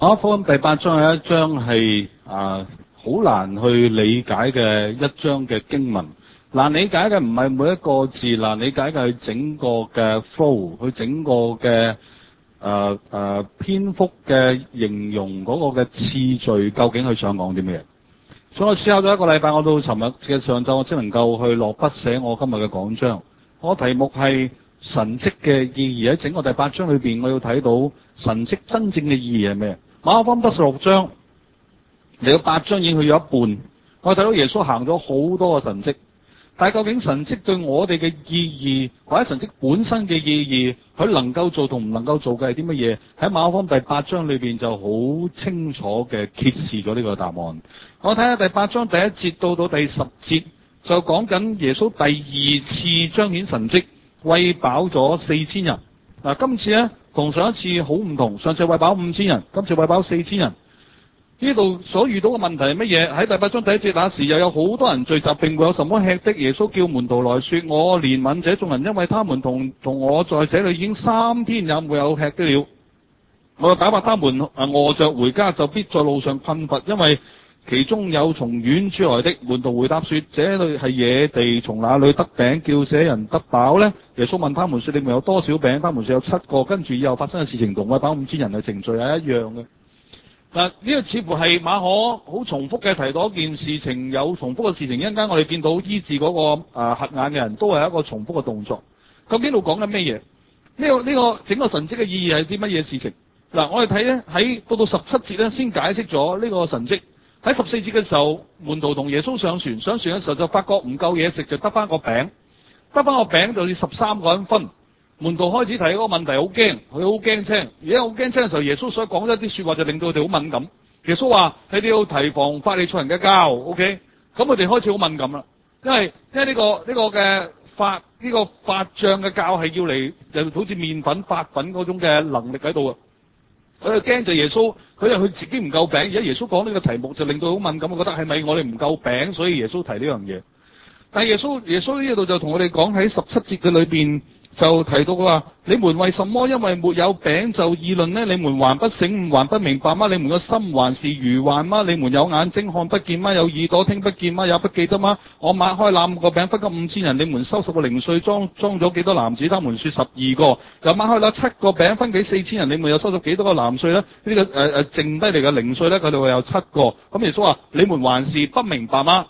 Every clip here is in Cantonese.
馬可福音第8章係一章係好難去理解嘅一章嘅經文。難理解嘅唔係每一個字，難理解嘅係整個嘅 flow， 佢整個嘅篇幅嘅形容嗰個嘅次序，究竟佢想講啲咩？所以我思考咗一個禮拜，我到尋日嘅上晝，我先能夠去落筆寫我今日嘅講章。我題目係神蹟嘅意義。喺整個第8章裏邊，我要睇到神蹟真正嘅意義係咩？馬可福音得16章，嚟到8章已經去咗一半。我睇到耶穌行咗好多個神蹟，但係究竟神蹟對我哋嘅意義，或者神蹟本身嘅意義，佢能夠做同唔能夠做嘅係啲乜嘢？喺馬可福音第8章裏邊就好清楚嘅揭示咗呢個答案。我睇下第8章第1節到第10節，就講緊耶穌第2次彰顯神蹟，餵飽咗4000人。嗱，今次咧同上一次好唔同，上次餵飽5000人，今次餵飽4000人。呢度所遇到嘅問題係乜嘢？喺第8章第1節那時，又有好多人聚集，並沒有什麼吃的。耶穌叫門徒來說：我憐憫這眾人，因為他們同我在這裏已經3天也沒有吃的了。我打發他們餓着回家，就必在路上困乏，因為其中有從遠處來的。門徒回答說：這裏係野地，從哪裏得餅叫這人得飽呢？耶穌問他們說：你們有多少餅？他們說有7個。跟住以後發生嘅事情同餵飽5000人嘅程序係一樣嘅。嗱，呢個似乎係馬可好重複嘅提到一件事情，有重複嘅事情。一陣間我哋見到醫治嗰個瞎眼嘅人都係一個重複嘅動作。究竟度講緊咩嘢？呢個整個神蹟嘅意義係啲乜嘢事情？嗱，我哋睇咧喺到17節咧先解釋咗呢個神蹟。喺14節嘅時候，門徒同耶穌上船嘅時候就發覺唔夠嘢食，就得翻個餅就要13個人分。門徒開始提嗰個問題，好驚，佢好驚青。而家好驚青嘅時候，耶穌所講一啲說話就令到佢哋好敏感。耶穌話：你哋要提防法利賽人嘅酵 ，OK？ 咁佢哋開始好敏感啦，因為呢個嘅發脹嘅酵係要嚟，就好似麵粉發粉嗰種嘅能力喺度啊。佢就驚就耶穌，佢自己唔夠餅。而家耶穌講呢個題目就令到佢好敏感，我覺得係咪我哋唔夠餅，所以耶穌提呢樣嘢？但係耶穌呢度就同我哋講喺17節嘅裏邊。就提到佢話：你們為什麼因為沒有餅就議論呢？你們還不醒悟，還不明白嗎？你們個心還是愚頑嗎？你們有眼睛看不見嗎？有耳朵聽不見嗎？也不記得嗎？我擘開那5個餅分給5000人，你們收拾個零碎裝咗幾多籃子？他們說12個。又擘開那7個餅分給4000人，你們又收拾幾多個籃碎呢？呢個剩低嚟嘅零碎呢，佢哋話有7個。咁耶穌話：你們還是不明白嗎？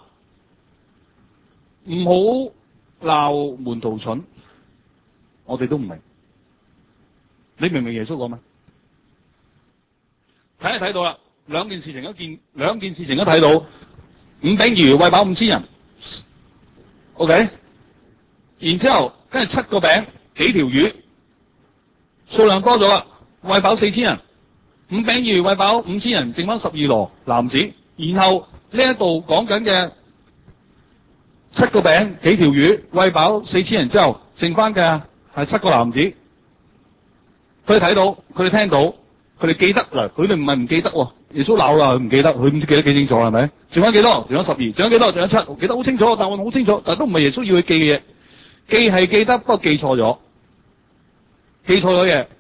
唔好鬧門徒蠢。我哋都唔明，你明唔明耶穌講咩？睇到啦，兩件事情都睇到，5餅2魚餵飽5000人 ，OK， 然之後跟住7個餅幾條魚，數量多咗啦，餵飽4000人，5餅2魚餵飽5000人，剩翻12籮籃子，然後呢一度講緊嘅7個餅幾條魚餵飽4000人之後，剩翻嘅係7個籃子，佢哋睇到，佢哋聽到，佢哋記得嗱，佢哋唔係唔記得喎。耶穌鬧啦，佢唔記得，佢唔知記得幾清楚係咪？剩翻幾多？剩翻12，剩翻幾多？剩翻7，記得好清楚，答案好清楚，但係都唔係耶穌要佢記嘅嘢，記係記得，不過記錯咗嘢，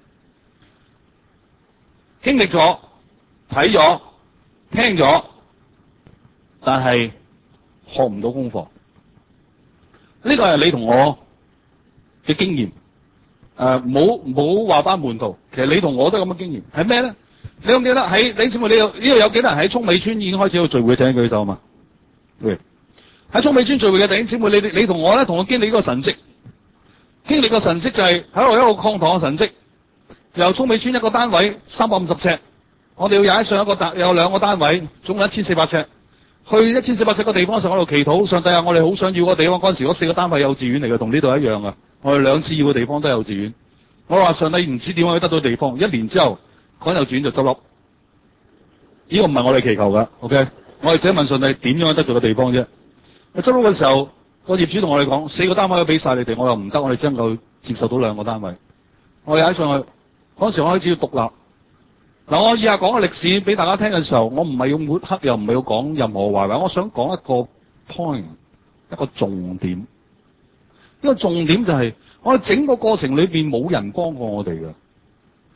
經歷咗，睇咗，聽咗，但係學唔到功課。呢個係你同我嘅經驗。唔好話翻門徒，其實你同我都有咁嘅經驗，係咩咧？你記得喺你知唔知呢度有幾多人喺涌美村已經開始有聚會？請舉手嘛。喺涌美村聚會嘅弟兄姊妹，你同我咧，同我經歷呢個神蹟，經歷個神蹟就係喺度一個擴堂嘅神蹟。由涌美村一個單位350尺，我哋要踩上有2個單位，總共1400尺。去1400尺嘅地方上，我度祈禱，上帝啊，我哋好想要個地方。嗰陣時嗰4個單位幼稚園嚟嘅，同呢度一樣啊。我哋2次要嘅地方都係幼稚園。我話上帝唔知點樣可以得到地方，1年之後嗰幼稚園就執笠。呢個唔係我哋祈求噶 ，OK？ 我哋只係問上帝點樣得到個地方啫。執笠嘅時候，個業主同我哋講4個單位都俾晒你哋，我又唔得，我哋只能夠接受到2個單位。我哋喺上去嗰陣時，我開始要獨立。嗱，我以下講嘅歷史俾大家聽嘅時候，我唔係要抹黑，又唔係要講任何壞話，我想講一個 point， 一個重點。呢個重點就係我哋整個過程裏邊冇人幫過我哋嘅。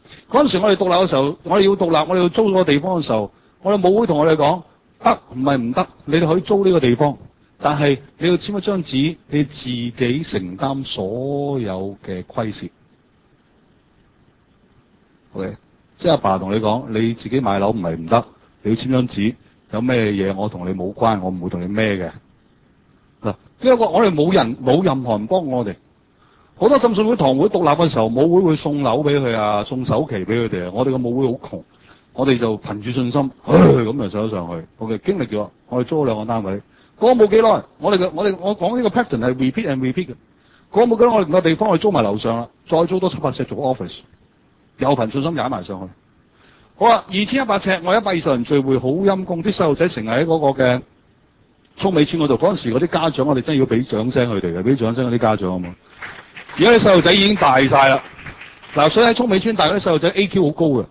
嗰陣時我哋獨立嘅時候，我哋要獨立，我哋要租嗰個地方嘅時候，我哋母會同我哋講，得唔係唔得，你哋可以租呢個地方，但係你要簽一張紙，你自己承擔所有嘅虧蝕。OK， 即係阿爸同你講，你自己買樓唔係唔得，你要簽張紙，有咩嘢我同你冇關，我唔會同你孭嘅。嗱，因為我哋冇任何人幫我哋。好多浸信會堂會獨立嘅時候，母會送樓俾佢啊，送首期俾佢哋啊。我哋個母會好窮，我哋就憑住信心，咁就上咗上去。OK， 經歷咗，我哋租咗2個單位。嗰個冇幾耐，我講呢個 pattern 係 repeat and repeat 嘅。嗰個冇幾耐，我哋個地方我哋租埋樓上啦，再租多700尺做 office， 又憑信心踩埋上去。好啦，2100尺，我120人聚會，好陰功，啲細路仔成日喺嗰個嘅涌尾村嗰度。嗰陣時嗰啲家長，我哋真係要俾掌聲佢哋嘅，俾掌聲嗰啲家長好冇？而家啲細路仔已經大晒啦，嗱，所以喺涌尾村大嗰啲細路仔 AQ 好高嘅，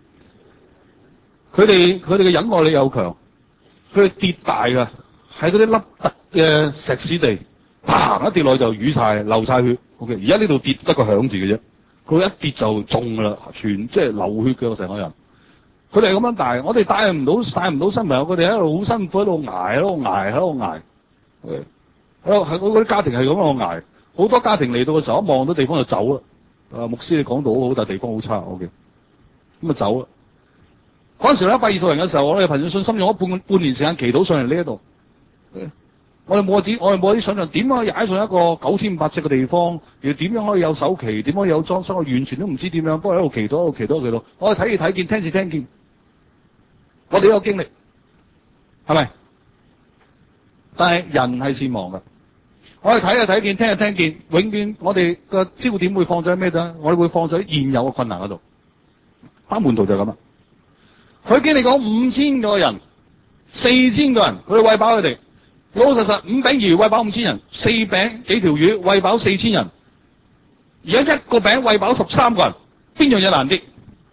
佢哋嘅忍耐力又強，佢哋跌大㗎，喺嗰啲凹凸嘅石屎地，砰一跌落去就瘀晒，流晒血。OK， 而家呢度跌得個響字嘅啫，佢一跌就中㗎啦，全即係流血嘅成個人。佢哋係咁樣大，我哋帶唔到新朋友，佢哋喺度好辛苦喺度捱。OK， 喺嗰啲家庭係咁喺度捱。好多家庭嚟到嘅時候，一望到地方就走啦。牧師你講到好好，但係地方好差。OK， 咁啊走啦。嗰陣時120人嘅時候，我哋憑住信心用咗半年時間祈禱上嚟呢一度。我哋冇啲想象點樣踩上一個9500尺嘅地方，又點樣可以有首期，點樣可以有裝修，我完全都唔知點樣。不過喺度祈禱，我哋睇見，聽見，我哋都有經歷，係咪？但係人係善忘嘅。我哋睇見，聽見，永遠我哋嘅焦點會放咗喺咩度？我哋會放咗喺現有嘅困難嗰度。班門徒就係咁啦。佢經歷講5000個人、4000個人，佢哋餵飽佢哋。老老實實5餅2魚餵飽5000人，4餅幾條魚餵飽4000人。而家1個餅餵飽13個人，邊樣嘢難啲？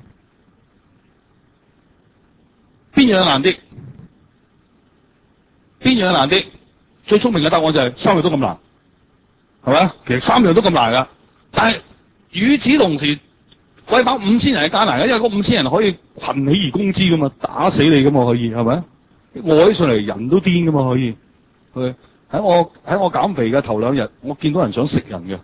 邊樣難啲？最聰明嘅答案就係3樣都咁難，係咪？其實3樣都咁難噶，但係與此同時，餵飽5000人係艱難嘅，因為嗰5000人可以群起而攻之噶嘛，打死你噶嘛，可以係咪？餓起上嚟人都癲噶嘛，可以。喺我減肥嘅頭2日，我見到人想食人嘅，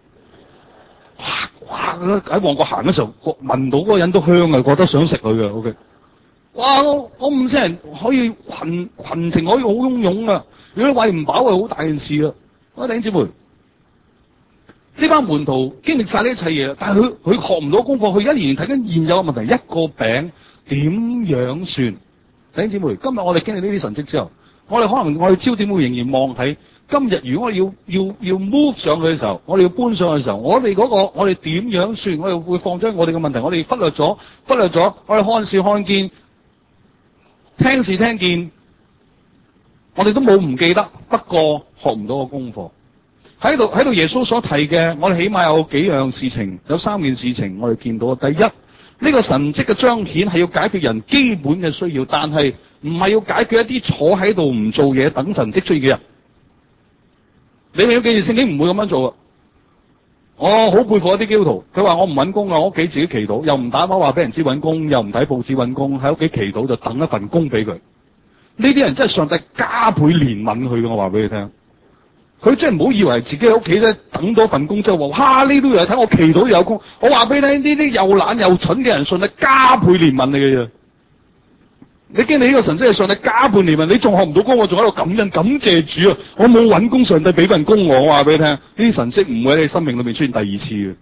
哇！喺旺角行嘅時候，聞到嗰個人都香啊，覺得想食佢嘅。OK。哇！我5000人可以群情可以好洶湧啊！如果你餵唔飽係好大件事啊！我弟兄姊妹，呢班門徒經歷晒呢一切嘢，但係佢學唔到功課，佢而家仍然睇緊現有嘅問題，一個餅點樣算？弟兄姊妹，今日我哋經歷呢啲神蹟之後，我哋可能我哋焦點會仍然望喺今日。如果我哋要 move 上去嘅時候，我哋要搬上去嘅時候，我哋我哋點樣算？我哋會放咗我哋嘅問題，我哋忽略咗，我哋看視看見。聽視聽見，我哋都冇唔記得，不過學唔到個功課。喺度耶穌所提嘅，我哋起碼有幾樣事情，有3件事情我哋見到。第一，呢個神蹟嘅彰顯係要解決人基本嘅需要，但係唔係要解決一啲坐喺度唔做嘢等神蹟出現嘅人。你咪要記住，聖經唔會咁樣做啊！我好佩服一啲基督徒，佢話我唔揾工啊，我屋企自己祈禱，又唔打電話俾人知揾工，又唔睇報紙揾工，喺屋企祈禱就等一份工俾佢。呢啲人真係上帝加倍憐憫佢嘅，我話俾你聽。佢真係唔好以為自己喺屋企咧等多份工之後話，呢都有睇我祈禱有工。我話俾你聽，呢啲又懶又蠢嘅人，上帝加倍憐憫你嘅啫。你經歷呢個神蹟係上帝加倍憐憫，你仲學唔到工，我仲喺度感恩感謝主啊！我冇揾工，上帝俾份工我話俾你聽，呢啲神蹟唔會喺你生命裏面出現第二次嘅。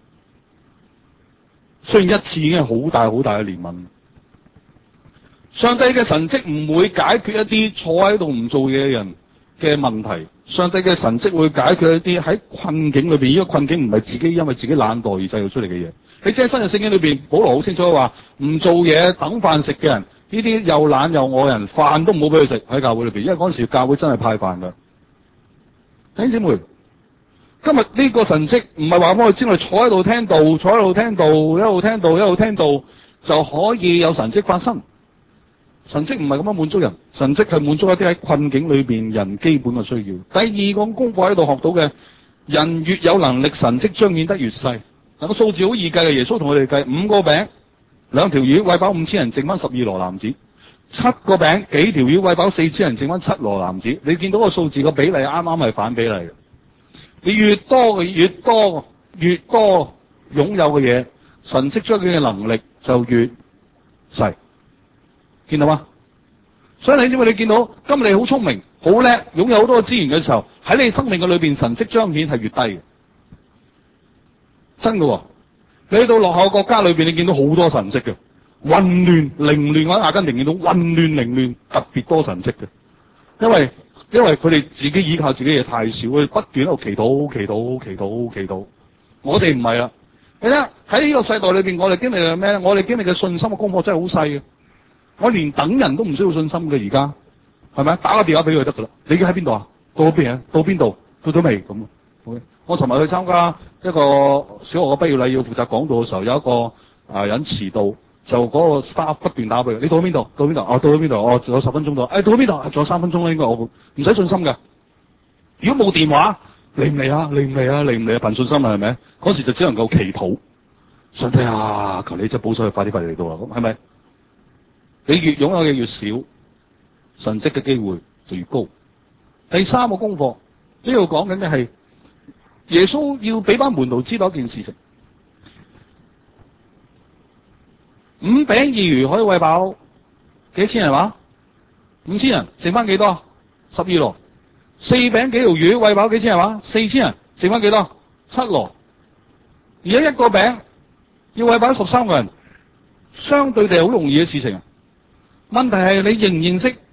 雖然一次已經係好大好大嘅憐憫。上帝嘅神蹟唔會解決一啲坐喺度唔做嘢嘅人嘅問題，上帝嘅神蹟會解決一啲喺困境裏邊，呢個困境唔係自己因為自己懶惰而製造出嚟嘅嘢。你即係新約聖經裏邊，保羅好清楚話，唔做嘢等飯食嘅人。呢啲又懶又餓人，飯都唔好俾佢食喺教會裏邊，因為嗰陣時教會真係派飯噶。弟兄姊妹，今日呢個神蹟唔係話幫佢知我哋坐喺度聽道，坐喺度聽道，一路聽道一路聽道就可以有神蹟發生。神蹟唔係咁樣滿足人，神蹟係滿足一啲喺困境裏邊人基本嘅需要。第二個功課喺度學到嘅，人越有能力，神蹟彰顯得越細。嗱，個數字好易計嘅，耶穌同我哋計5個餅 2條魚餵飽5000人，剩翻12羅男子。7個餅幾條魚餵飽4000人，剩翻7羅男子。你見到個數字個比例啱啱係反比例嘅。你越多擁有嘅嘢，神蹟彰顯嘅能力就越細。見到嗎？所以你知唔知？你見到今日你好聰明、好叻，擁有好多資源嘅時候，喺你生命嘅裏邊，神蹟彰顯係越低嘅。真嘅喎，你去到落後國家裏邊，你見到好多神蹟嘅，混亂凌亂。我喺阿根廷見到混亂凌亂，特別多神蹟嘅，因為佢哋自己依靠自己嘢太少，佢不斷喺度祈禱。我哋唔係啊，你睇喺呢個世代裏邊，我哋經歷嘅咩咧？我哋經歷嘅信心嘅功課真係好細嘅。我連等人都唔需要信心嘅，而家係咪？打個電話俾佢就得噶啦。你而家喺邊度啊？到邊啊？到邊度？到咗未？咁啊？我尋日去參加一個小學嘅畢業禮，要負責講道嘅時候，有一個人遲到，就嗰個 staff 不斷打俾佢。你到咗邊度？到邊度？到咗邊度？仲有10分鐘到。到咗邊度？仲有3分鐘啦，應該我唔使信心㗎。如果冇電話，嚟唔嚟啊？憑信心啊，係咪？嗰時就只能夠祈禱。上帝啊，求你即係保守佢快啲嚟到啦，咁係咪？你越擁有嘅越少，神蹟嘅機會就越高。第3個功課呢度講緊嘅係耶穌要俾班門徒知道一件事情：5餅2魚可以餵飽幾千人話？5000人，剩翻幾多？12羅。4餅幾條魚餵飽幾千人話？4000人，剩翻幾多？7羅。而家一個餅要餵飽13個人，相對地好容易嘅事情啊！問題係你認唔認識？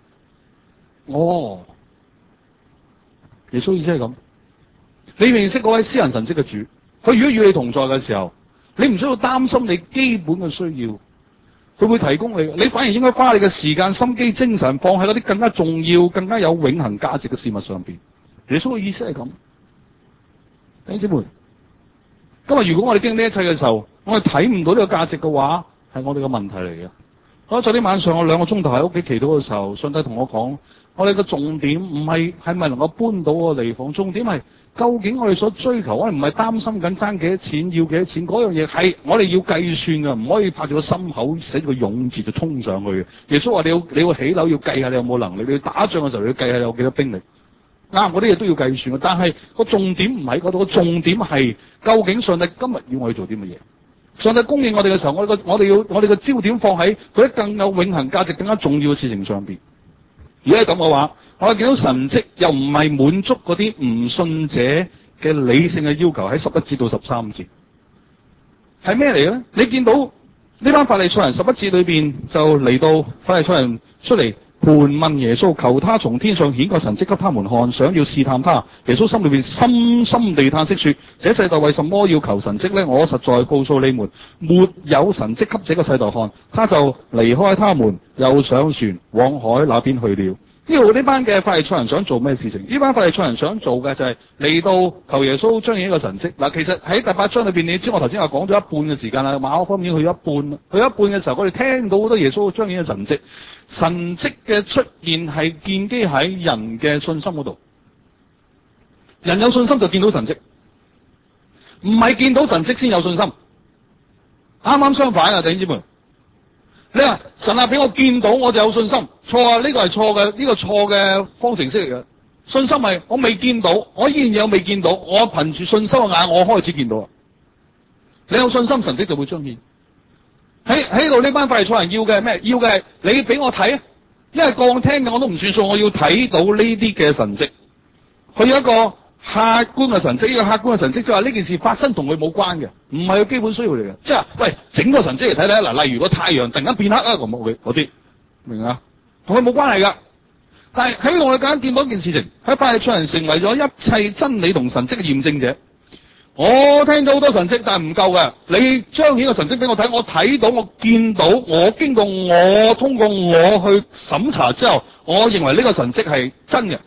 耶穌意思係咁，你認識嗰位施行神蹟嘅主，佢如果與你同在嘅時候，你唔需要擔心你基本嘅需要，佢會提供你，你反而應該花你嘅時間、心機、精神放喺嗰啲更加重要、更加有永恆價值嘅事物上邊。耶穌嘅意思係咁，弟兄姊妹，今日如果我哋經歷呢一切嘅時候，我哋睇唔到呢個價值嘅話，係我哋嘅問題嚟嘅。昨天晚上我2個鐘頭喺屋企祈禱嘅時候，上帝同我講，我哋嘅重點唔係係咪能夠搬到個地方，重點係究竟我哋所追求，我哋唔係擔心緊爭幾多錢，要幾多錢，嗰樣嘢係我哋要計算㗎，唔可以拍住個心口寫住個勇字就衝上去嘅。耶穌話你要起樓要計下你有冇能力，你要打仗嘅時候你要計下你有幾多兵力。啱，嗰啲嘢都要計算嘅，但係個重點唔喺嗰度，個重點係究竟上帝今日要我哋做啲乜嘢？上帝供應我哋嘅時候，我哋嘅焦點放喺嗰啲更有永恆價值、更加重要嘅事情上邊。如果係咁嘅話，我哋見到神蹟又唔係滿足嗰啲唔信者嘅理性嘅要求，喺11節到13節係咩嚟嘅咧？你見到呢班法利賽人11節裏邊就嚟到法利賽人出嚟盤問耶穌，求他從天上顯個神蹟給他們看，想要試探他。耶穌心裏邊深深地嘆息說：這世代為什麼要求神蹟呢？我實在告訴你們，沒有神蹟給這個世代看。他就離開他們，又上船往海那邊去了。呢度呢班嘅法利賽人想做咩事情？呢班法利賽人想做嘅就係嚟到求耶穌彰顯一個神蹟。嗱，其實喺第8章裏邊，你知我頭先話講咗一半嘅時間啦，馬可方面已經去咗一半啦。去一半嘅時候，我哋聽到好多耶穌彰顯嘅神蹟。神蹟嘅出現係建基喺人嘅信心嗰度。人有信心就見到神蹟，唔係見到神蹟先有信心。啱啱相反啊，弟兄姊妹。你話神啊，俾我見到我就有信心，錯啊！呢個係錯嘅，呢個錯嘅方程式嚟嘅。信心係我未見到，我依然有未見到，我憑住信心嘅眼，我開始見到啦。你有信心，神蹟就會出現。喺度呢班法利賽人要嘅係咩？要嘅係你俾我睇啊！因為講聽嘅我都唔算數，我要睇到呢啲嘅神蹟。佢有一個客觀嘅神蹟，呢個客觀嘅神蹟即係話呢件事發生同佢冇關嘅，唔係佢基本需要嚟嘅。即係喂，整個神蹟嚟睇睇嗱，例如個太陽突然間變黑啊，咁嗰啲明啊？同佢冇關係噶。但係喺我哋間見到一件事情，喺法利賽人成為咗一切真理同神蹟嘅驗證者。我聽到好多神蹟，但係唔夠嘅。你彰顯個神蹟俾我睇，我睇到，我見到，我經過我通過我去審查之後，我認為呢個神蹟係真嘅。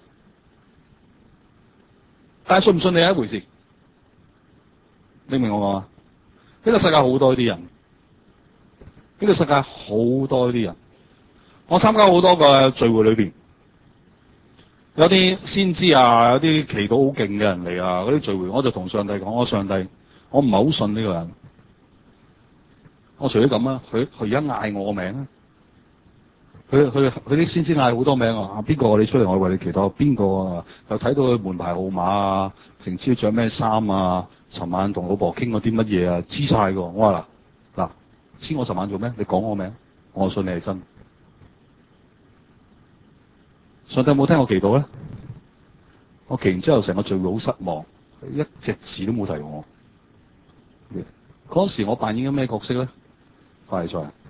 但係信唔信你係一回事，你明我講嘛？呢個世界好多啲人，呢個世界好多啲人。我參加好多個聚會裏邊，有啲先知啊，有啲祈禱好勁嘅人嚟啊，嗰啲聚會，我就同上帝講：我上帝，我唔係好信呢個人。 我除咗咁啊，佢而家嗌我個名啊，佢啲先知嗌好多名啊，邊個你出嚟我為你祈禱，邊個啊又睇到佢門牌號碼啊，平時着咩衫啊，尋晚同老婆傾過啲乜嘢啊，知晒噶。我話嗱，知我尋晚做咩？你講我名，我信你係真。上帝有冇聽我祈禱咧？我祈完之後成個聚會好失望，一隻字都冇提我。嗰時我扮演緊咩角色咧？法利賽人，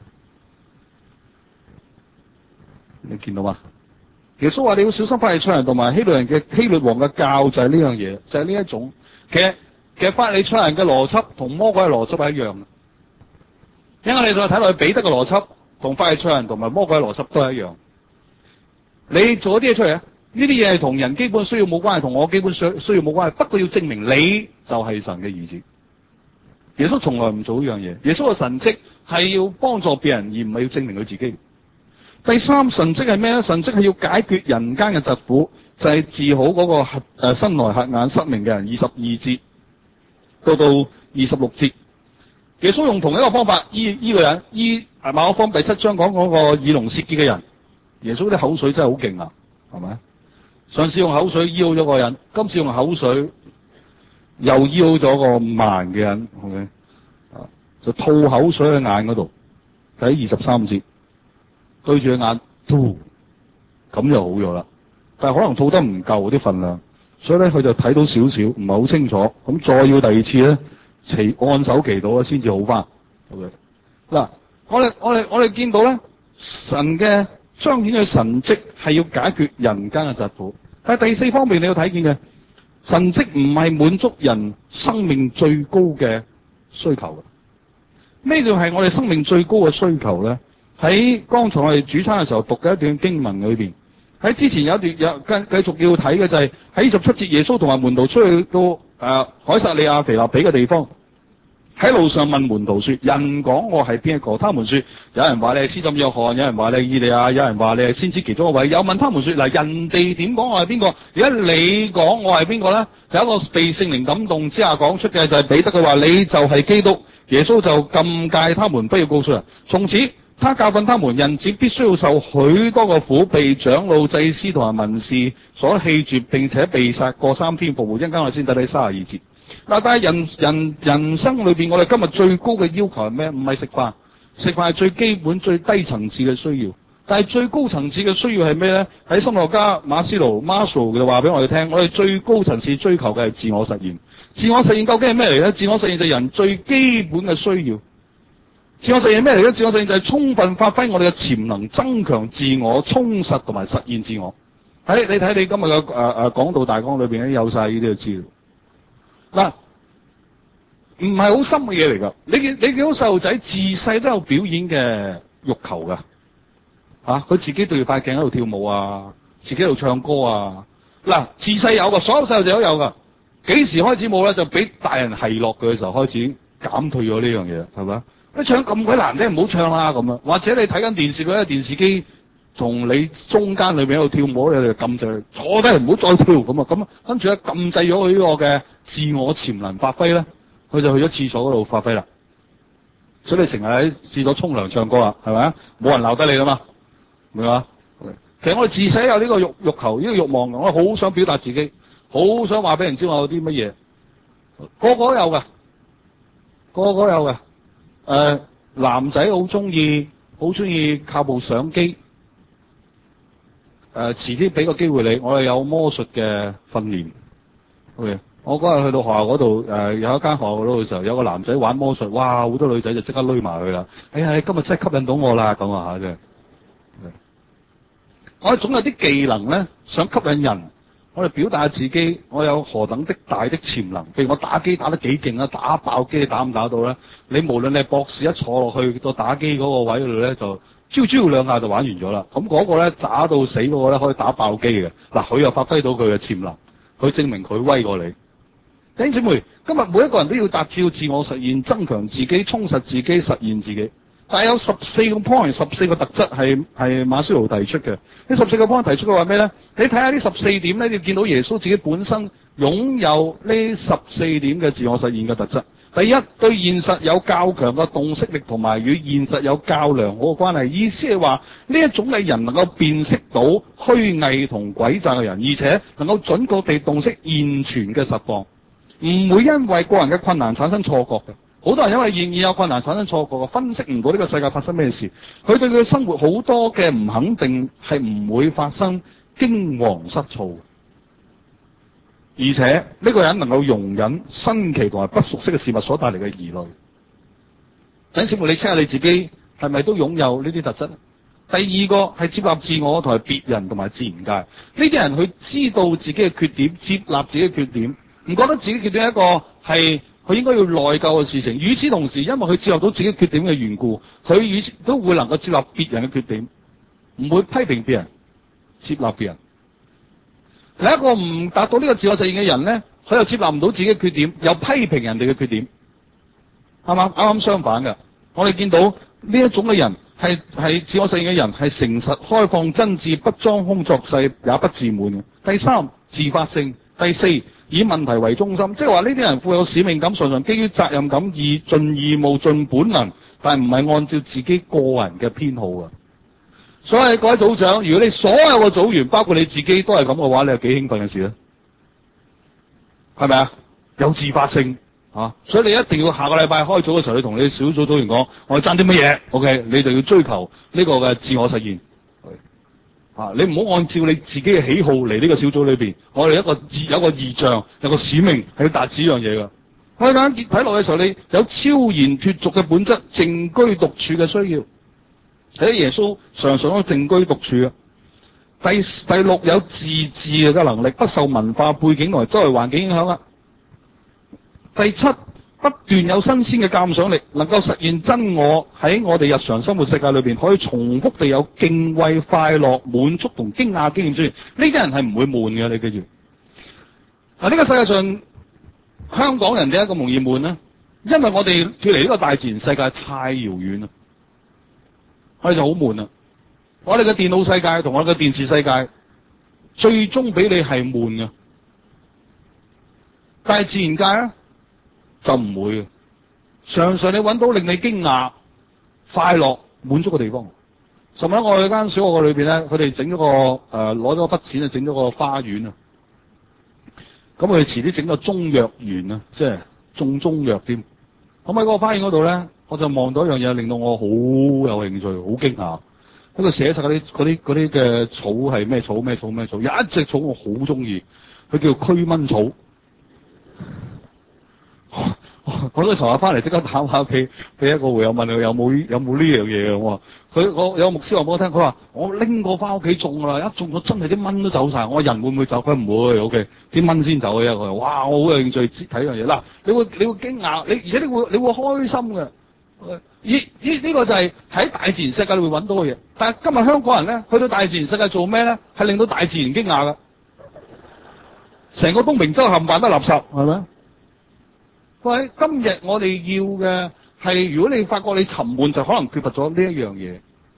你見到嗎？耶穌話你要小心法利賽人同埋希律王嘅教，就係呢樣嘢，就係呢一種。其實法利賽人嘅邏輯同魔鬼嘅邏輯係一樣嘅。因為你再睇落去彼得嘅邏輯同法利賽人同埋魔鬼嘅邏輯都係一樣。你做咗啲嘢出嚟啊？呢啲嘢係同人基本需要冇關係，同我基本需要冇關係。不過要證明你就係神嘅兒子。耶穌從來唔做呢樣嘢。耶穌嘅神蹟係要幫助別人，而唔係要證明佢自己。第三，神蹟係咩咧？神蹟係要解決人間嘅疾苦，就係治好嗰個生來瞎眼失明嘅人。22節到26節，耶穌用同一個方法醫個人，醫馬可福音第7章講嗰個耳聾舌結嘅人。耶穌啲口水真係好勁啊，係咪？上次用口水醫好咗個人，今次用口水又醫好咗個盲嘅人，OK？啊，就吐口水喺眼嗰度，睇23節，對住佢眼吐，咁就好咗啦。但係可能吐得唔夠啲份量，所以咧佢就睇到少少，唔係好清楚。咁再要第二次咧，按手祈禱咧先至好翻。OK？嗱，我哋見到咧，神嘅彰顯嘅神蹟係要解決人間嘅疾苦。但係第4方面你要睇見嘅神蹟唔係滿足人生命最高嘅需求嘅。咩叫係我哋生命最高嘅需求咧？喺剛才我哋主餐嘅時候讀嘅一段經文裏邊，喺之前有一段繼續要睇嘅就係喺27節，耶穌同埋門徒出去到凱撒利亞腓立比嘅地方。喺路上問門徒說：人講我係邊一個？他們說：有人話你係施浸約翰，有人話你係以利亞，有人話你係先知其中一位。又問他們說：嗱，人哋點講我係邊個？而家你講我係邊個咧？有一個被聖靈感動之下講出嘅就係彼得嘅話：你就係基督。耶穌就禁戒他們不要告訴人。從此他教訓他們：人子必須要受許多個苦，被長老、祭司同埋文士所棄絕，並且被殺，過3天復活。一陣間我先睇睇32節。嗱，但係人生裏邊，我哋今日最高嘅要求係咩？唔係食飯，食飯係最基本、最低層次嘅需要。但係最高層次嘅需要係咩咧？喺心理學家馬斯勞 Maslow 就話俾我哋聽，我哋最高層次追求嘅係自我實現。自我實現究竟係咩嚟咧？自我實現就係人最基本嘅需要。自我實現咩嚟咧？自我實現就係充分發揮我哋嘅潛能，增強自我，充實同埋實現自我。你睇你今日嘅講道大綱裏邊咧，有晒呢啲嘅資料。嗱，唔係好深嘅嘢嚟噶。你見到細路仔自細都有表演嘅欲求噶，佢自己對住塊鏡喺度跳舞啊，自己喺度唱歌啊。嗱，自細有噶，所有細路仔都有噶。幾時開始冇咧？就俾大人奚落佢嘅時候開始減退咗呢樣嘢，係咪？你唱咁鬼難聽，唔好唱啦咁樣。或者你睇緊電視嗰啲電視機同你中間裏邊喺度跳舞，你就撳住坐低，唔好再跳咁啊！咁跟住咧撳制咗佢呢個嘅自我潛能發揮咧，佢就去咗廁所嗰度發揮啦。所以你成日喺廁所沖涼唱歌啦，係咪啊？冇人鬧得你噶嘛，明嘛？其實我哋自細有呢個欲求，呢個欲望，我好想表達自己，好想話俾人知我有啲乜嘢。個個都有噶，個個都有噶。男仔好中意靠部相機。遲啲俾個機會你，我哋有魔術嘅訓練。OK，我嗰日去到學校嗰度，有一間學校嗰度嘅時候，有個男仔玩魔術，哇！好多女仔就即刻攏埋佢啦。哎呀，你今日真係吸引到我啦，咁啊嚇真係。我哋總有啲技能咧，想吸引人，我哋表達下自己，我有何等的大的潛能。譬如我打機打得幾勁啊，打爆機你打唔打到咧？你無論你係博士，一坐落去到打機嗰個位嗰度咧，就招兩下就玩完咗啦。咁嗰個咧渣到死嗰個咧可以打爆機嘅。嗱，佢又發揮到佢嘅潛能，佢證明佢威過你。弟兄姊妹，今日每一個人都要達至自我實現，增強自己，充實自己，實現自己。但係有14個 point， 14個特質係馬斯勞提出嘅。呢14個 point 提出嘅話咩咧？你睇下呢14點咧，你見到耶穌自己本身擁有呢14點嘅自我實現嘅特質。 第一，對現實有較強嘅洞悉力，同埋與現實有較良好嘅關係。意思係話呢一種嘅人能夠辨識到虛偽同詭詐嘅人，而且能夠準確地洞悉現存嘅實況，唔會因為個人嘅困難產生錯覺嘅。好多人因為現有困難產生錯覺嘅，分析唔到呢個世界發生咩事，佢對佢嘅生活好多嘅唔肯定係唔會發生驚惶失措。而且呢個人能夠容忍新奇同埋不熟悉嘅事物所帶嚟嘅疑慮。弟兄姊妹，你 check 下你自己係咪都擁有呢啲特質？第二個係接納自我同埋別人同埋自然界。呢啲人佢知道自己嘅缺點，接納自己嘅缺點，唔覺得自己缺點係一個係佢應該要內疚嘅事情。與此同時，因為佢接納到自己缺點嘅緣故，佢與此都會能夠接納別人嘅缺點，唔會批評別人，接納別人。另一個唔達到呢個自我實現嘅人咧，佢又接納唔到自己嘅缺點，又批評人哋嘅缺點，係嘛？啱啱相反嘅。我哋見到呢一種嘅人係自我實現嘅人，係誠實、開放、真摯、不裝腔作勢，也不自滿嘅。第三，自發性。第四，以問題為中心，即係話呢啲人富有使命感，常常基於責任感而盡義務、盡本能，但係唔係按照自己個人嘅偏好嘅。所以各位組長，如果你所有嘅組員，包括你自己都係咁嘅話，你係幾興奮嘅事咧？係咪啊？有自發性啊！所以你一定要下個禮拜開組嘅時候，你同你小組組員講，我哋爭啲乜嘢 ？OK， 你就要追求呢個嘅自我實現。啊！你唔好按照你自己嘅喜好嚟呢個小組裏邊，我哋有個異象，有個使命係要達至呢樣嘢㗎。我哋啱睇落嘅時候，你有超然脫俗嘅本質，靜居獨處嘅需要。睇耶穌常常都靜居獨處啊。第六，有自治嘅能力，不受文化背景同埋周圍環境影響啦。第七，不斷有新鮮嘅鑑賞力，能夠實現真我喺我哋日常生活世界裏邊可以重複地有敬畏、快樂、滿足同驚訝經驗出現。呢啲人係唔會悶嘅，你記住。嗱，呢個世界上香港人點解咁容易悶呢？因為我哋脫離呢個大自然世界太遙遠啦，我哋就好悶啦。我哋嘅電腦世界同我哋嘅電視世界，最終俾你係悶嘅。但係自然界咧就唔會嘅，常常你揾到令你驚訝、快樂、滿足嘅地方。尋日我去間小學嘅裏邊咧，佢哋整咗個攞咗筆錢啊，整咗個花園啊。咁佢哋遲啲整個中藥園啊，即係種中藥添。咁喺嗰個花園嗰度咧，我就望到一樣嘢，令到我好有興趣，好驚訝。喺度寫晒嗰啲嘅草係咩草咩草咩草，有一隻草我好中意，佢叫驅蚊草。我都尋日翻嚟即刻打返屋企俾一個會友問佢有冇呢樣嘢嘅。我話我有個牧師話俾我聽，佢話我拎過翻屋企種啦，一種我真係啲蚊都走晒。我話人會唔會走？佢唔會 ，OK， 啲蚊先走嘅。佢話哇，我好有興趣睇樣嘢。嗱，你會驚訝，而且你會開心嘅。呢個就係喺大自然世界裏會揾到嘅嘢。但係今日香港人咧，去到大自然世界做咩咧？係令到大自然驚訝㗎。成個東平洲冚唪唥都垃圾，係咪？喂，今日我哋要嘅係，如果你發覺你沉悶，就可能缺乏咗呢一樣嘢。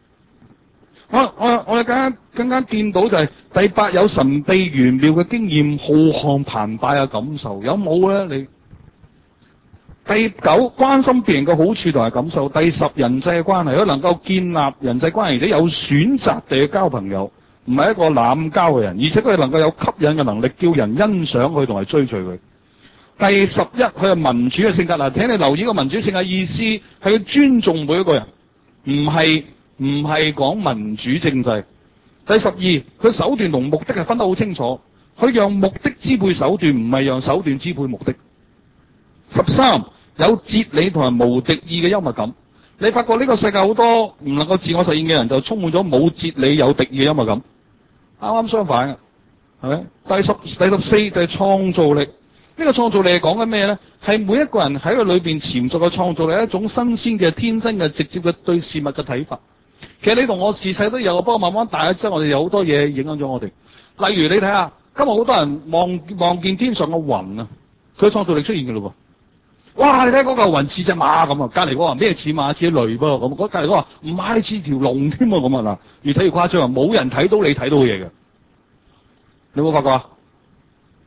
我哋更加見到就係第八，有神秘玄妙嘅經驗，浩瀚澎湃嘅感受，有冇咧？你第九，關心別人嘅好處同埋感受。第十，人際嘅關係，都能夠建立人際關係，而且有選擇地去交朋友，唔係一個濫交嘅人，而且佢能夠有吸引嘅能力，叫人欣賞佢同埋追隨佢。第11，佢係民主嘅性格。嗱，請你留意個民主性格意思係佢尊重每一個人，唔係講民主政制。第12，佢手段同目的係分得好清楚，佢讓目的支配手段，唔係讓手段支配目的。13，有哲理同埋無敵意嘅幽默感。你發覺呢個世界好多唔能夠自我實現嘅人，就充滿咗冇哲理有敵意嘅幽默感。啱啱相反嘅，係咪？第14就係創造力。呢個創造力係講緊咩咧？係每一個人喺佢裏邊潛在嘅創造力，係一種新鮮嘅、天真嘅、直接嘅對事物嘅睇法。其實你同我自細都有，不過慢慢大咗之後，我哋有好多嘢影響咗我哋。例如你睇下，今日好多人望見天上嘅雲啊，佢創造力出現嘅咯喎。哇！你睇嗰嚿雲似隻馬咁啊，隔離嗰個話咩似馬似雷噃咁，隔離嗰個話唔係似條龍添啊咁啊嗱，越睇越誇張啊！冇人睇到你睇到嘅嘢嘅，你有冇發覺啊？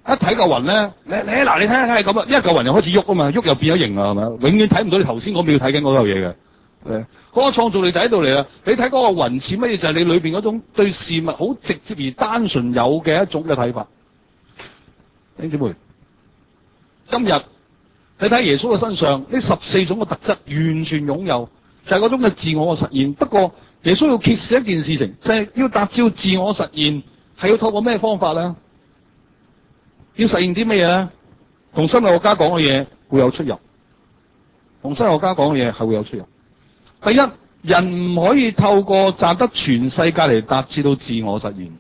一睇嚿雲咧，你睇下係咁啊，一嚿雲又開始喐啊嘛，喐又變咗形啊，係咪？永遠睇唔到你頭先嗰秒睇緊嗰嚿嘢嘅。嗰個創造力就喺度嚟啦。你睇嗰個雲似乜嘢？就係你裏邊嗰種對事物好直接而單純有嘅一種嘅睇法。弟兄姊妹，今日你睇耶穌嘅身上呢14種嘅特質完全擁有，就係嗰種嘅自我嘅實現。不過耶穌要揭示一件事情，就係要達至自我實現，係要透過咩方法咧？要實現啲咩嘢咧？同心理學家講嘅嘢會有出入，同心理學家講嘅嘢係會有出入。第一，人唔可以透過賺得全世界嚟達至到自我實現。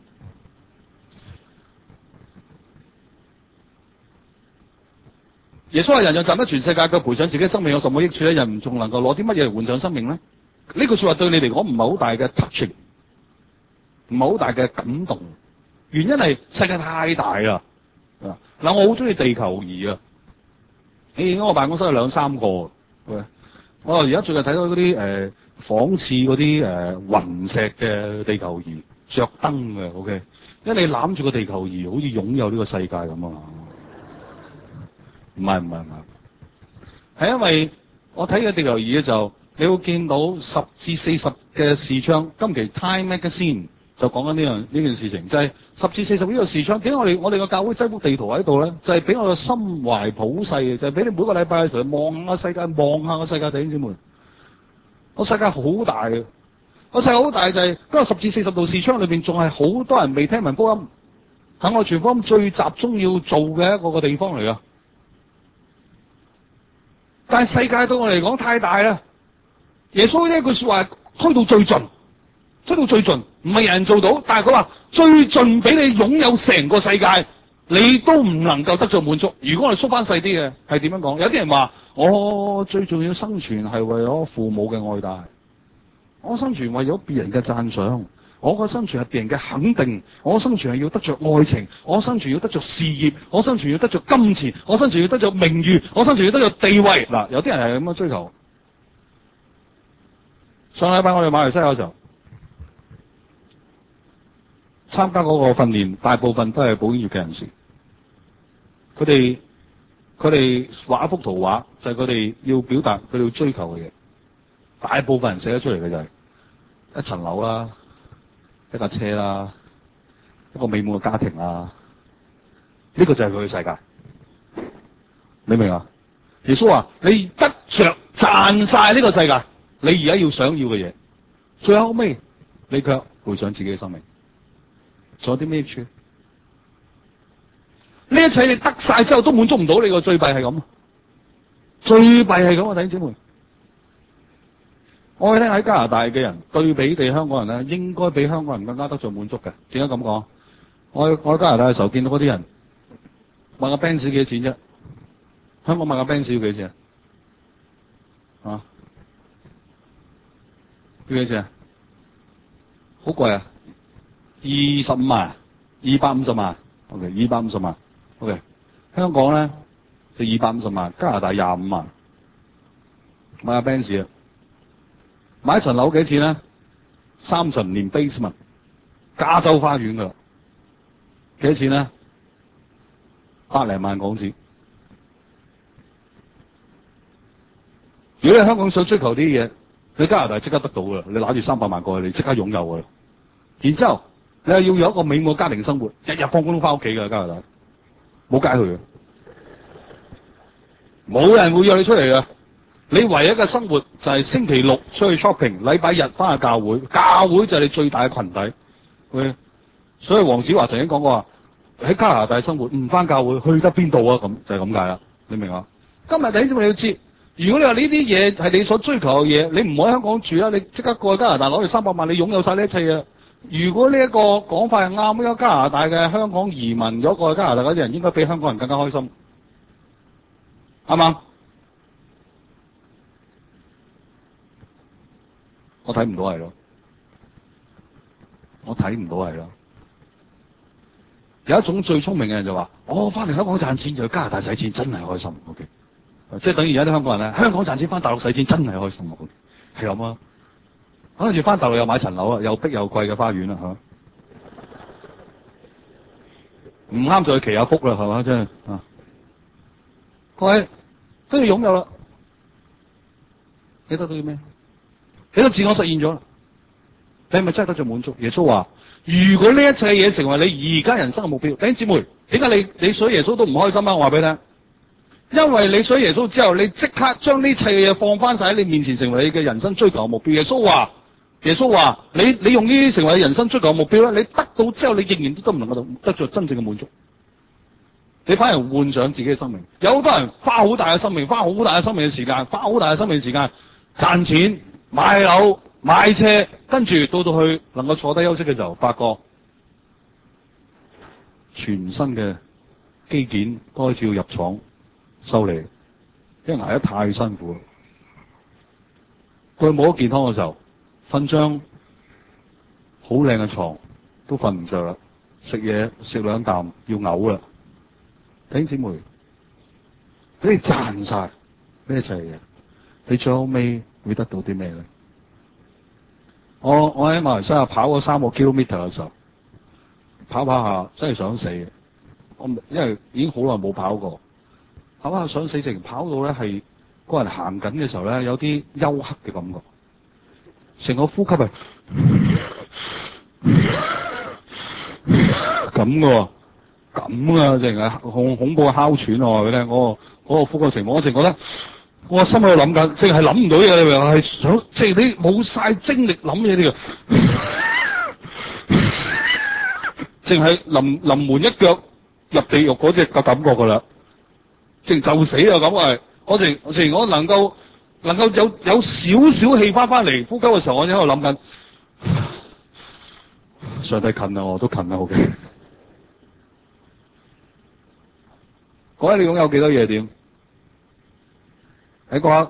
耶穌話：人若賺得全世界，佢賠上自己生命有什麼益處咧？人唔仲能夠攞啲乜嘢嚟換上生命咧？呢句說話對你嚟講唔係好大嘅 touching， 唔係好大嘅感動。原因係世界太大啦。嗱，我好中意地球儀啊！你我辦公室有2-3個。我而家最近睇到嗰啲仿似嗰啲雲石嘅地球儀，着燈嘅 ，OK。因為你攬住個地球儀，好似擁有呢個世界咁啊！唔係，係因為我睇嘅地球儀咧就，你會見到10至40嘅視窗。今期 Time Magazine 就講緊呢件事情，就係10至40呢個視窗。點解我哋個教會擠幅地圖喺度咧？就係俾我嘅心懷普世嘅，就係俾你每個禮拜嘅時候望下世界，望下個世界。弟兄姊妹，個世界好大嘅，個世界好大就係嗰個10至40度視窗裏邊，仲係好多人未聽聞福音，係我傳福音最集中要做嘅一個地方嚟噶。但係世界對我嚟講太大啦，耶穌呢句說話推到最盡，唔係人做到，但係佢話最盡俾你擁有成個世界，你都唔能夠得到滿足。如果我哋縮翻細啲嘅，係點樣講？有啲人話我最重要生存係為咗父母嘅愛戴，我生存為咗別人嘅讚賞，我個生存係別人嘅肯定，我生存係要得着愛情，我生存要得着事業，我生存要得着金錢，我生存要得着名譽，我生存要得着地位。嗱，有啲人係咁樣追求。上禮拜我哋馬來西亞嘅時候參加嗰個訓練，大部分都係保險業嘅人士。佢哋畫一幅圖畫，就係佢哋要表達佢哋要追求嘅嘢。大部分人寫得出嚟嘅就係一層樓啦，一架車啦，一個美滿嘅家庭啦。呢個就係佢嘅世界。你明啊？耶穌話：你得着賺晒呢個世界，你而家要想要嘅嘢，最後尾你卻賠上自己嘅生命。仲有啲咩處？呢一切你得晒之後都滿足唔到你，個最弊係咁，最弊係咁啊！弟兄姊妹，我哋聽喺加拿大嘅人對比地香港人咧，應該比香港人更加得着滿足嘅。點解咁講？我喺加拿大嘅時候見到嗰啲人買個 Benz 幾多錢啫？香港買個 Benz 要幾多錢啊？要幾多錢啊？好貴啊！25萬，250萬 ，OK， 250萬 ，OK。香港咧就250萬，加拿大25萬，買個 Benz 啊！買一層樓幾錢咧？3層連 basement， 加州花園噶啦，幾多錢咧？100零萬港紙。如果你香港想追求啲嘢，你加拿大即刻得到噶啦，你攞住300萬過去，你即刻擁有噶啦。然之後你係要有一個美滿嘅家庭生活，日日放工都翻屋企噶加拿大，冇街去嘅，冇人會約你出嚟嘅。你唯一嘅生活就係星期六出去 shopping， 禮拜日翻去教會，教會就係你最大嘅群體。Okay? 所以黃子華曾經講過話，喺加拿大生活唔翻教會去得邊度啊？咁就係咁解啦，你明嘛？今日第一點你要知，如果你話呢啲嘢係你所追求嘅嘢，你唔好喺香港住啦，你即刻過去加拿大攞住300萬，你擁有晒呢一切嘅。如果呢一個講法係啱，呢個加拿大嘅香港移民咗過去加拿大嗰啲人，應該比香港人更加開心，啱嘛？我睇唔到係咯，有一種最聰明嘅人就話：我翻嚟香港賺錢就去加拿大使錢，真係開心。OK， 即係等於而家啲香港人咧，香港賺錢翻大陸使錢，真係開心。OK， 係咁啊！跟住翻大陸又買層樓啊，又逼又貴嘅花園啦嚇， 唔啱就去祈下福啦，係嘛？真係啊！各位都要擁有啦，你得到啲咩？你都自我實現咗啦，你係咪真係得着滿足？耶穌話：如果呢一切嘢成為你而家人生嘅目標，弟兄姊妹，點解你信耶穌都唔開心啊？我話俾你聽，因為你信耶穌之後，你即刻將呢一切嘅嘢放翻晒喺你面前，成為你嘅人生追求嘅目標。耶穌話：你用呢啲成為你人生追求嘅目標咧，你得到之後，你仍然都唔能夠得着真正嘅滿足。你反而幻想自己嘅生命，有好多人花好大嘅生命，花好大嘅生命嘅時間，花好大嘅生命嘅時間賺錢、買樓、買車，跟住到去能夠坐低休息嘅時候，發覺全身嘅機件都開始要入廠修理，因為捱得太辛苦。佢冇咗健康嘅時候，瞓張好靚嘅床都瞓唔着啦，食嘢食兩啖要嘔啦。弟兄姊妹，俾你賺晒呢一切嘢，你最後尾會得到啲咩咧？我喺馬來西亞跑嗰3個 kilometer 嘅時候，跑下真係想死嘅。因為已經好耐冇跑過，跑下想死，直跑到咧係個人行緊嘅時候咧，有啲休克嘅感覺，成個呼吸係咁嘅喎。咁啊，淨係恐怖嘅哮喘啊！我話俾你聽，嗰個呼吸情況，我淨覺得我心喺度諗緊，淨係諗唔到嘢，你明係想，即係你冇晒精力諗嘢呢個，淨係臨門一腳入地獄嗰隻個感覺噶啦，淨就死啊咁係，我能夠有少少氣翻嚟呼吸嘅時候，我喺度諗緊，上帝近啊，我都近啊，好嘅。嗰日你擁有幾多嘢點？喺嗰刻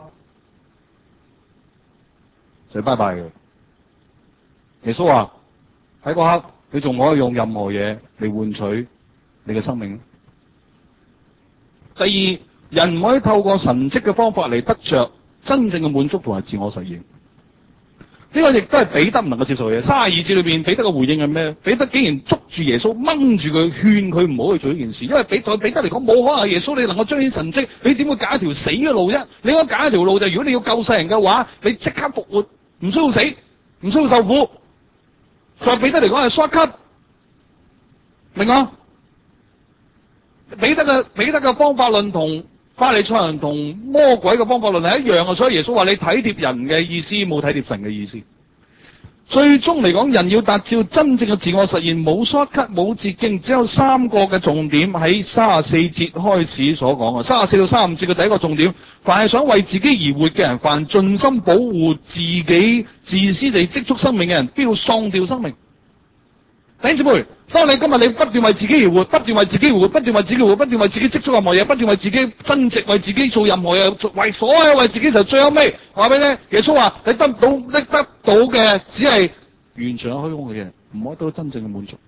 就拜拜嘅。耶穌話：喺嗰刻你仲可以用任何嘢嚟換取你嘅生命。第二，人唔可以透過神蹟嘅方法嚟得着真正嘅滿足同埋自我實現。呢個亦都係彼得唔能夠接受嘅嘢。32節裏邊，彼得嘅回應係咩？彼得竟然捉住耶穌，掹住佢，勸佢唔好去做呢件事。因為對彼得嚟講，冇可能耶穌你能夠彰顯神蹟，你點會揀一條死嘅路啫？你應該揀一條路就係，如果你要救世人嘅話，你即刻復活，唔需要死，唔需要受苦。對彼得嚟講係 shortcut，明啊？彼得嘅方法論同法利賽人同魔鬼嘅方法論係一樣嘅，所以耶穌話你體貼人嘅意思，冇體貼神嘅意思。最終嚟講，人要達至真正嘅自我實現，冇 shortcut，冇捷徑，只有3個嘅重點喺34節開始所講嘅。34到35節嘅第一個重點，凡係想為自己而活嘅人，凡盡心保護自己自私地積蓄生命嘅人，必要喪掉生命。弟兄姊妹，當你今日你不斷為自己而活，不斷為自己而活，不斷為自己而活，不斷為自己積蓄任何嘢，不斷為自己增值，為自己做任何嘢，為所有為自己，就最後尾話俾你聽，耶穌話你得到嘅只係完全虛空嘅嘢，唔可以得到真正嘅滿足，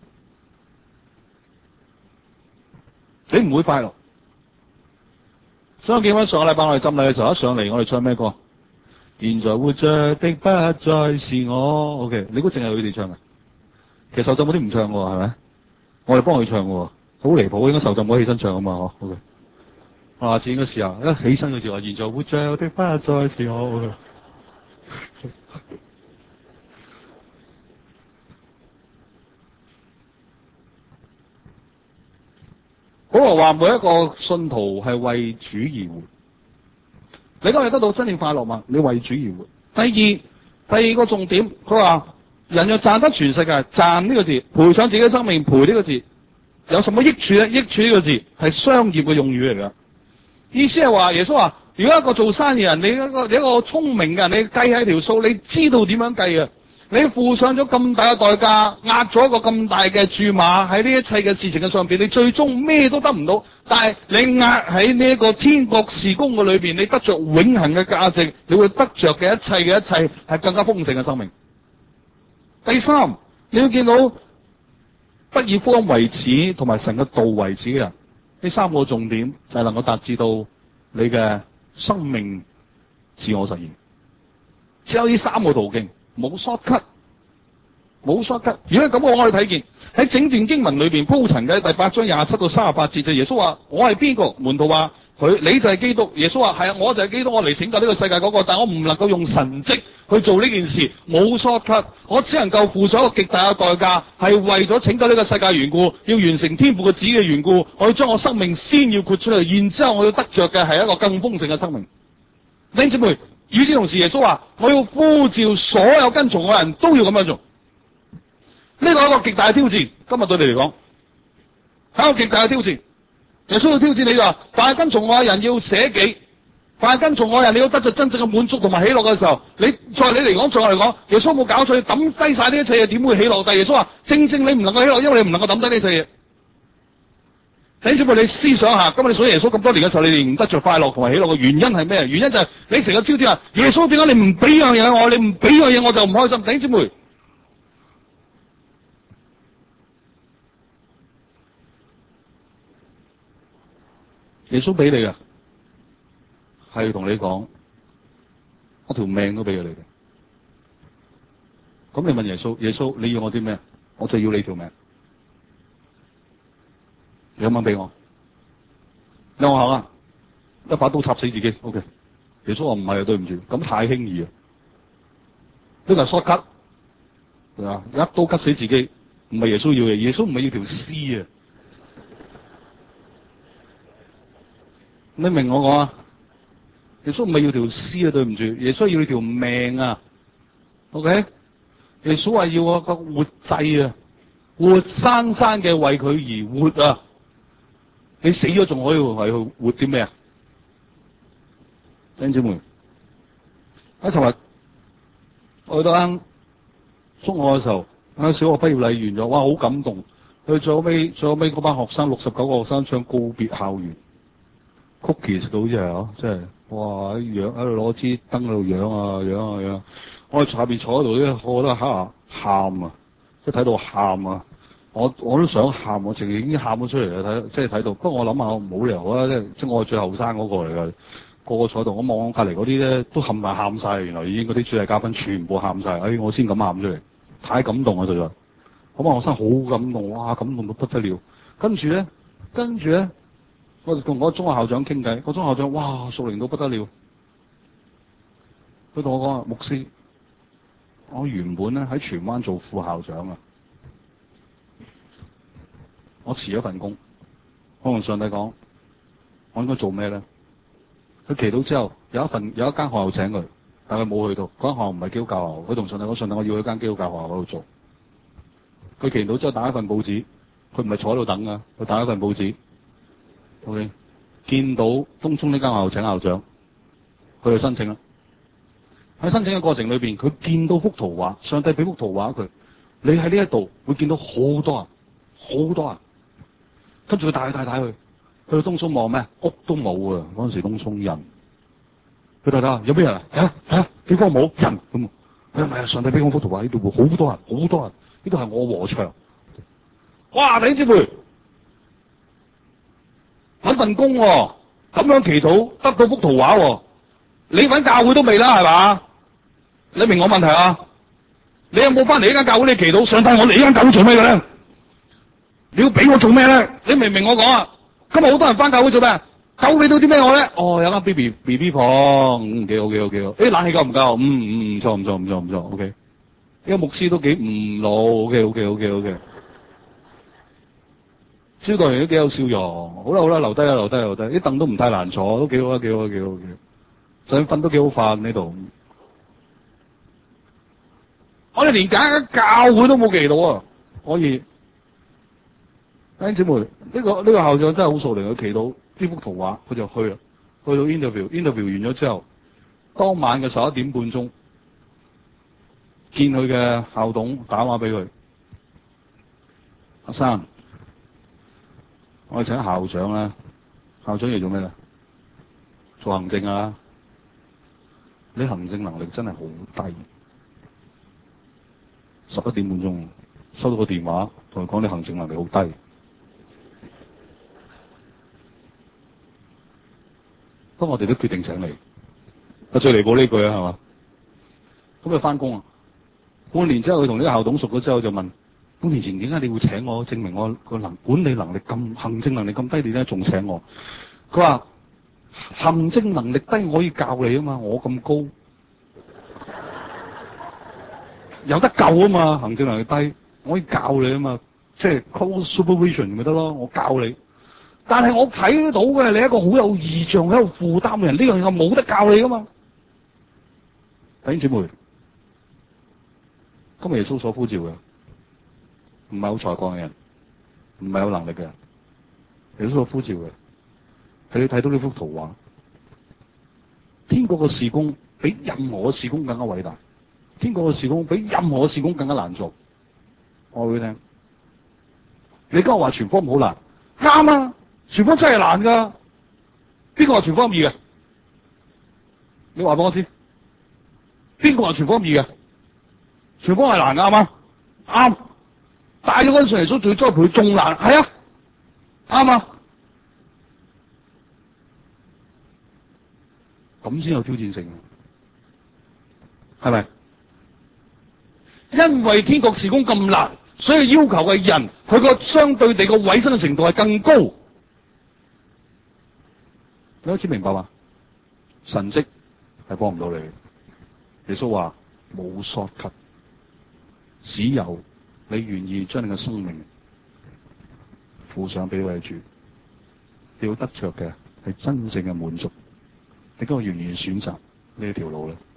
你唔會快樂。所以我記翻上個禮拜我哋浸禮嘅時候，一上嚟我哋唱咩歌？現在活着的不再是我。OK， 你估淨係佢哋唱啊？其實受浸嗰啲唔唱喎，係咪？我哋幫佢唱喎，好離譜，應該受浸嗰起身唱啊嘛，嗬。OK， 下次應該試下，一起身嘅時候話：現在活着的不再是我。保羅話：每一個信徒係為主而活。你今日得到真正快樂嘛？你為主而活。第二個重點，佢話。人若賺得全世界，賺呢個字，賠上自己嘅生命，賠呢個字，有什麼益處咧？益處呢個字係商業嘅用語嚟噶，意思係話耶穌話：如果一個做生意人，你一個聰明嘅人，你計下條數，你知道點樣計嘅，你付上咗咁大嘅代價，壓咗一個咁大嘅注碼喺呢一切嘅事情嘅上邊，你最終咩都得唔到，但係你壓喺呢一個天國事工嘅裏邊，你得着永恆嘅價值，你會得着嘅一切係更加豐盛嘅生命。第三，你要見到不以福音為恥同埋神嘅道為恥嘅人，呢3個重點就係能夠達至到你嘅生命自我實現。只有呢3個途徑，冇 shortcut， 冇 shortcut。如果咁我哋睇見喺整段經文裏邊鋪陳嘅第8章27到38節，就耶穌話：我係邊個？門徒話：你就係基督。耶穌話：係啊，我就係基督，我嚟拯救呢個世界嗰個，但我唔能夠用神蹟去做呢件事，冇 shortcut，我只能夠付上一個極大嘅代價，係為咗拯救呢個世界緣故，要完成天父嘅旨意嘅緣故，我要將我生命先要豁出嚟，然之後我要得着嘅係一個更豐盛嘅生命。弟兄姊妹，與此同時，耶穌話：我要呼召所有跟從我嘅人都要咁樣做。呢個係一個極大嘅挑戰，今日對你嚟講係一個極大嘅挑戰。耶穌要挑戰你話：凡係跟從我嘅人要捨己，凡係跟從我嘅人你要得着真正嘅滿足同埋喜樂嘅時候，你嚟講，在我嚟講，耶穌冇搞錯，你抌低晒呢一切嘢，點會喜樂？但係耶穌話：正正你唔能夠喜樂，因為你唔能夠抌低呢一切嘢。弟兄姊妹，你思想下，今日你信耶穌咁多年嘅時候，你哋唔得着快樂同埋喜樂嘅原因係咩？原因就係你成個焦點話：耶穌點解你唔俾樣嘢我？你唔俾樣嘢我就唔開心。弟兄姊妹，耶穌俾你嘅係同你講，一條命都俾咗你嘅。咁你問耶穌：耶穌你要我啲咩？我就要你條命。你可唔可以俾我？你我行啊！一把刀插死自己。OK。耶穌話唔係啊，對唔住，咁太輕易啊。呢個係 shortcut，係嘛？一刀拮死自己，唔係耶穌要嘅。耶穌唔係要條屍啊。你明我講啊？耶穌唔係要條屍啊，對唔住，耶穌要你條命啊。OK。耶穌話要我個活祭啊，活生生嘅為佢而活啊。你死咗仲可以為佢活啲咩啊？弟兄姊妹，喺尋日我去到間中學嘅時候，喺小學畢業禮完咗，哇，好感動。去最後尾嗰班學生69個學生唱告別校園，cookies 到好似係嗬，即係哇，喺度攞支燈喺度揚啊揚啊揚。我喺下邊坐喺度咧，我覺得嚇喊啊，即係睇到喊啊。我都想喊，我直情已經喊咗出嚟啦！即係睇到，不過我諗下，我冇理由啊！即係我係最後生嗰個嚟㗎，個個坐度，我望隔離嗰啲咧都冚唪唥喊晒，原來已經嗰啲主禮嘉賓全部喊晒，我先敢喊出嚟，太感動啊！實在，嗰班學生好感動，哇，感動到不得了。跟住咧，我哋同嗰個中學校長傾偈，個中學校長哇，屬靈到不得了。佢同我講：牧師，我原本咧喺荃灣做副校長啊。我辭咗份工，我同上帝講，我應該做咩咧？佢祈禱之後，有一間學校請佢，但係佢冇去到。嗰間學校唔係基督教學校，佢同上帝講：上帝，我要去間基督教學校嗰度做。佢祈禱之後打一份報紙，佢唔係坐喺度等噶，佢打一份報紙。OK， 見到東涌呢間學校請校長，佢去申請啦。喺申請嘅過程裏邊，佢見到幅圖畫，上帝俾幅圖畫佢，你喺呢一度會見到好多人，好多人。跟住佢帶去到東涌望咩？屋都冇啊！嗰陣時東涌人，佢睇睇有咩人啊？睇下地方冇人咁。係咪啊？上帝俾我幅圖畫呢度好多人，好多人。呢度係我禾場。哇！弟兄姊妹，搵份工喎，咁樣祈禱得到幅圖畫喎，你搵教會都未啦，係嘛？你明我問題啊？你有冇翻嚟呢間教會？你祈禱上帝，我嚟呢間教會做咩嘅咧？你要俾我做咩咧？你明唔明我講啊？今日好多人翻教會做咩？教會俾到啲咩我咧？哦，有間 B B 房，幾好。冷氣夠唔夠？唔錯。OK， 呢個牧師都幾唔老。OK。招待員都幾有笑容。好啦，留低。啲凳都唔太難坐，都幾好。想瞓都幾好瞓呢度。我哋連揀教會都冇祈禱啊！可以。弟兄姊妹，呢個校長真係好屬靈，佢祈禱呢幅圖畫，佢就去啦。去到 interview 完咗之後，當晚嘅11點半鐘，見佢嘅校董打電話俾佢，阿生，我哋請校長啦。校長要做咩咧？做行政啊！你行政能力真係好低。11點半鐘收到個電話，同佢講你行政能力好低。不過我哋都決定請你，最離譜呢句啊，係嘛？咁佢翻工啊， 半年之後，佢同呢個校董熟咗之後就問：半年前點解你會請我？證明我個管理能力咁、行政能力咁低，你點解仲請我？佢話行政能力低，我可以教你啊嘛，我咁高，有得救啊嘛。行政能力低，我可以教你啊嘛，即係 close supervision 咪得咯，我教你。但係我睇到嘅你係一個好有異象、好有負擔嘅人，呢樣嘢我冇得教你噶嘛。弟兄姊妹，今日耶穌所呼召嘅，唔係好才幹嘅人，唔係有能力嘅人。耶穌所呼召嘅，係你睇到呢幅圖畫，天國嘅事工比任何嘅事工更加偉大，天國嘅事工比任何嘅事工更加難做。我話俾你聽，你今日話傳福音好難，啱啊！傳福音真係難噶，邊個話傳福音易嘅？你話俾我知，邊個話傳福音易嘅？傳福音係難噶，啱嗎？啱。帶咗嗰陣上嚟所最栽培仲難，係啊，啱啊。咁先有挑戰性，係咪？因為天國事工咁難，所以要求嘅人，佢個相對地個委身嘅程度係更高。你開始明白嘛？神蹟係幫唔到你。耶穌話冇 shortcut， 只有你願意將你嘅生命付上俾位主，你要得着嘅係真正嘅滿足。你今日願意選擇呢一條路咧？